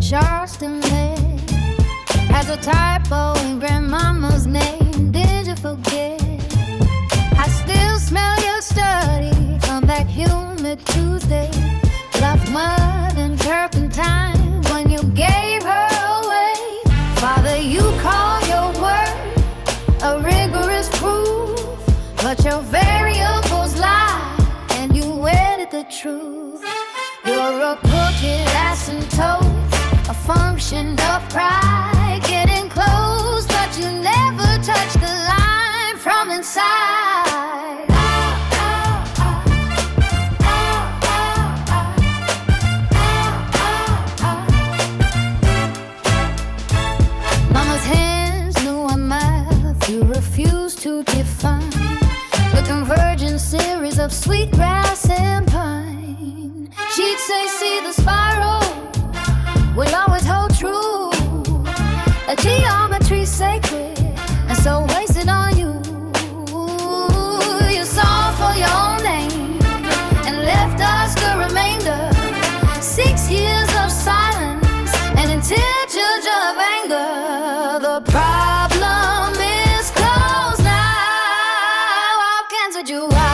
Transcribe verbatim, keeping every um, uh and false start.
Charleston Bay has a typo in grandmama's name. Did you forget? I still smell your study from that humid Tuesday. Left mud and turpentine when you gave her away. Father, you call your word a rigorous proof, but your variables lie and you wedded the truth. You're a crooked asymptote, a function of pride, getting close, but you never touch the line from inside. Mama's hands knew a math you refused to define, the convergent series of sweetgrass and pine. She'd say, see the spiral will always hold true. A geometry's sacred and so wasted on you. You saw for your own name and left us the remainder. Six years of silence and intentions of anger. The problem is closed now. I've canceled you out.